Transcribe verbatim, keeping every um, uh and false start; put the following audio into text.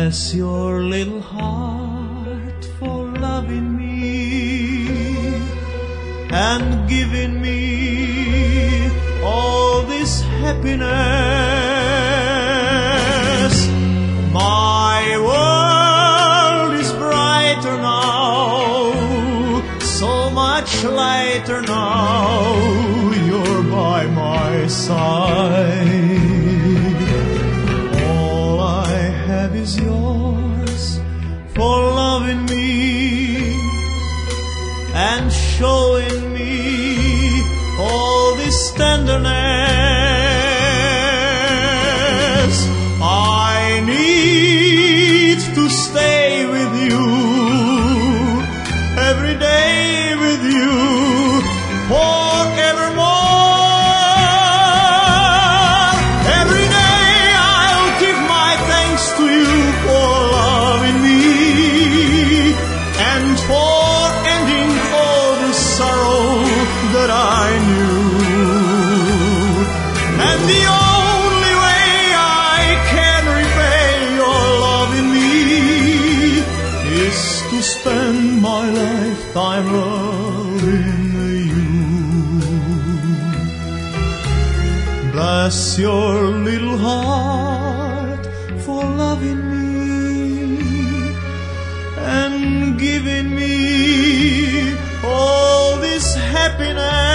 Bless your little heart for loving me and giving me all this happiness. My world is brighter now, so much lighter now you're by my side. All I have is yours for loving me and showing me all this tenderness. I need to stay with you, every day with you, forevermore. Every day I'll give my thanks to you for loving me and for ending all the sorrow that I knew. And the only way I can repay your love in me is to spend my lifetime loving you. Bless your little heart for loving me and giving me all this happiness.